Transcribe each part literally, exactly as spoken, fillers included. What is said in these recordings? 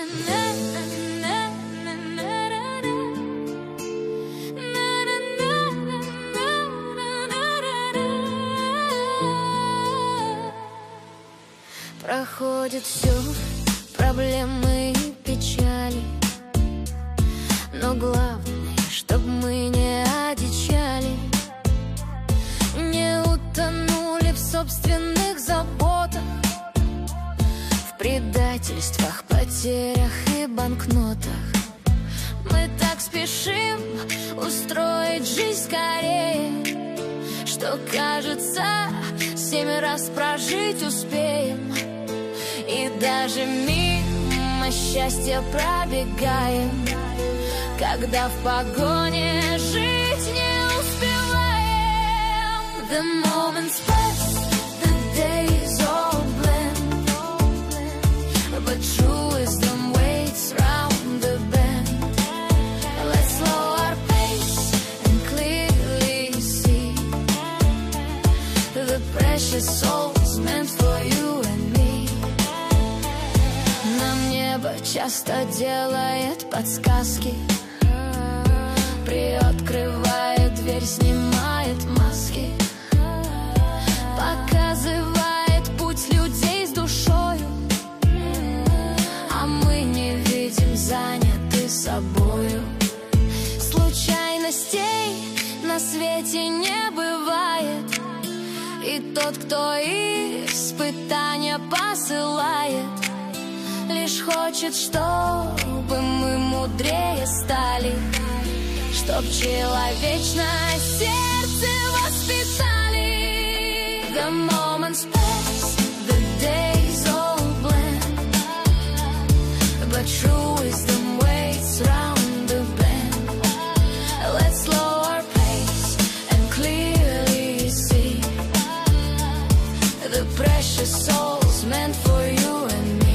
Проходит все, проблемы и печали, но главное, чтоб мы не одичали, не утонули в собственных заботах, в предательствах, потерях и банкнотах. Мы так спешим устроить жизнь скорее, что кажется, семь раз прожить успеем. И даже мимо счастья пробегаем, когда в погоне жить не успеваем. The moments pass, the days all blend, but true wisdom waits round the bend. Let's slow our pace and clearly see the precious souls meant for you and me. Небо часто делает подсказки, приоткрывает дверь, снимает маски, показывает путь людей с душою, а мы не видим, заняты собою. Случайностей на свете не бывает, и тот, кто испытания посылает, лишь хочет, чтобы мы мудрее стали, чтоб человечное сердце воспитали. The moments pass, the days all blend, but true wisdom waits round the bend. Let's slow our pace and clearly see the precious souls meant for you and me.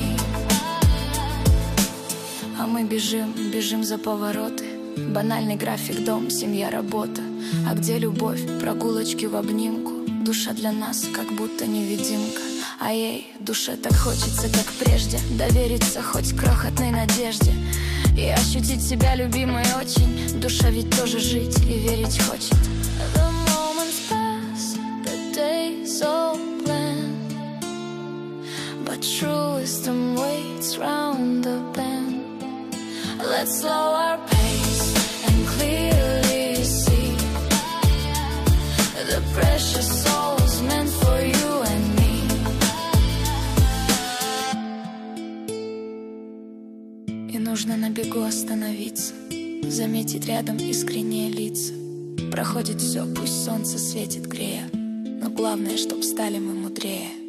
А мы бежим, бежим за повороты. Банальный график, дом, семья, работа. А где любовь, прогулочки в обнимку? Душа для нас как будто невидимка, а ей душе так хочется, как прежде, довериться хоть крохотной надежде и ощутить себя любимой очень. Душа ведь тоже жить и верить хочет. The moments pass, the days all blend, but true wisdom waits round the bend. Let's slow our pace and clearly see the precious souls meant for you and me. И нужно на бегу остановиться, заметить рядом искренние лица. Проходит все, пусть солнце светит грея, но главное, чтоб стали мы мудрее.